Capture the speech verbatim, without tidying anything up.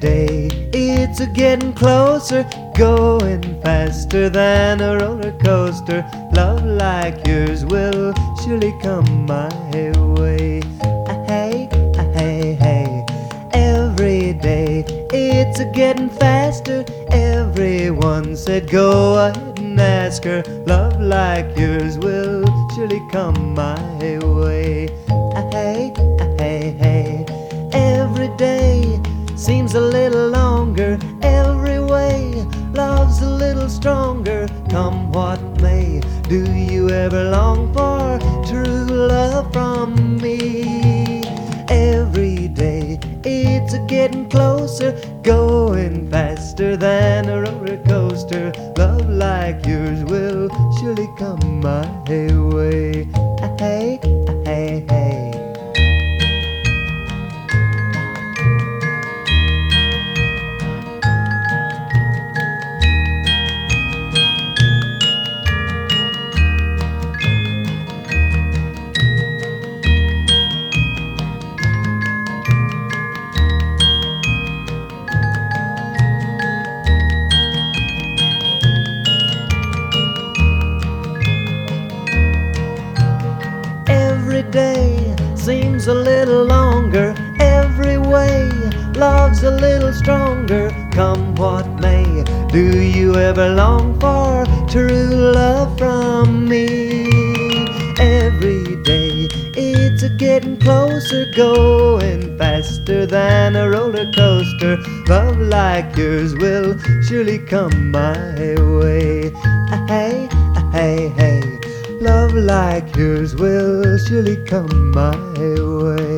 day it's a getting closer, going faster than a roller coaster. Love like yours will surely come my way. Hey, hey, hey. Every day it's a getting faster. Everyone said go ahead and ask her. Love like yours will surely come my way. Hey, hey, hey. Every day seems a little longer. Every way love's a little stronger. Come what may, do you ever long for true love from me? Every day it's a getting closer, going faster than a roller coaster. Love like yours will surely come my way. Hey, hey, hey. Every day seems a little longer. Every way love's a little stronger. Come what may, do you ever long for true love from me? Every day it's a getting closer, going faster than a roller coaster. Love like yours will surely come my way. Hey, hey, hey. Love like yours will surely come my way.